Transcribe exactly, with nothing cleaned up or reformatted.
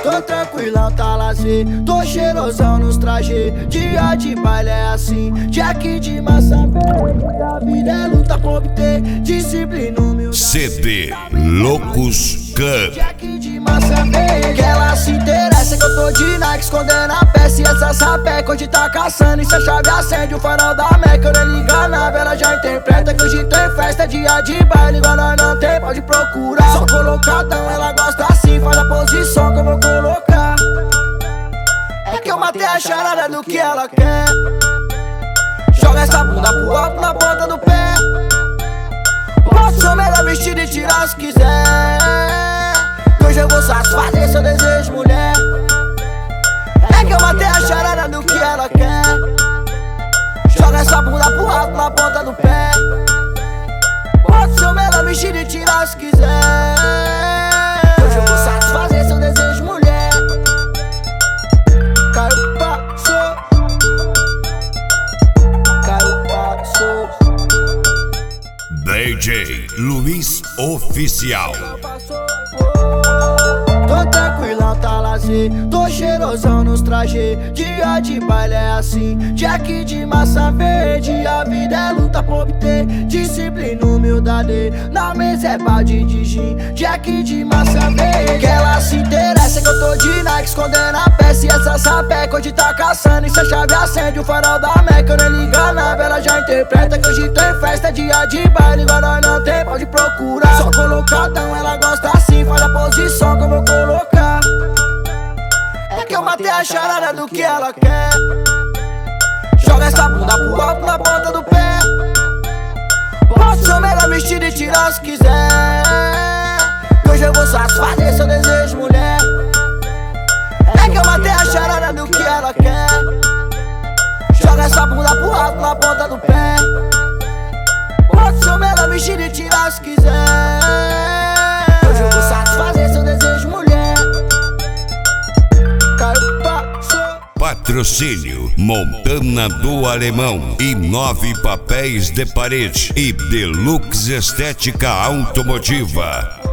Tô tranquilão, tá lazer, tô cheirosão nos trajes. Dia de baile é assim, Jack de massa verde. A vida é luta pra obter disciplina, humildade. C D Loucos Cup. Jack de massa verde. Que ela se interessa que eu tô de Nike, escondendo a peça e essa sapeca. Hoje tá caçando e se a chave acende o farol da Meca. Eu nem liga na vela, já interpreta que hoje tem festa. Dia de baile, igual nós não tem, pode procurar. Só colocadão, ela gosta assim, faz a posição que eu vou colocar. É que eu matei a charada do que ela quer. Joga essa bunda pro alto na ponta do pé. Posso ser o melhor vestido e tirar se quiser. Que hoje eu vou satisfazer seu desejo, mulher. É que eu matei a charada do que ela quer. Joga essa bunda pro alto na ponta do pé. Posso ser o melhor vestido e tirar se quiser. Hoje eu vou satisfazer seu desejo, mulher. Caiu, passou. Caiu, passou. D J Luiz Oficial. Tô tranquilão, tá lazer, tô cheirosão nos trajes. Dia de baile é assim, Jack de massa verde. A vida é luta pra obter disciplina, humildade. Na mesa é balde de gin, Jack de massa verde. Que ela se interessa que eu tô de Nike, escondendo a peça e essa sapeca. Hoje tá caçando e se a chave acende o farol da Meca. Eu nem liga na vela, já interpreta que hoje tem festa. Dia de baile, igual nós não tem, pode procurar. Só colocadão, ela gosta assim, faz a posição que eu vou colocar. É que eu matei a charada do que ela quer. Joga essa bunda pro alto na ponta do pé. Posso ser o melhor vestido e tirar se quiser. Que hoje eu vou satisfazer seu desejo, mulher. É que eu matei a charada do que ela quer. Joga essa bunda pro alto na ponta do pé. Posso ser o melhor vestido e tirar se quiser. Hoje eu vou satisfazer seu desejo, mulher. Caiu, passou. Patrocínio Montana do Alemão e Nove Papéis de Parede e Deluxe Estética Automotiva.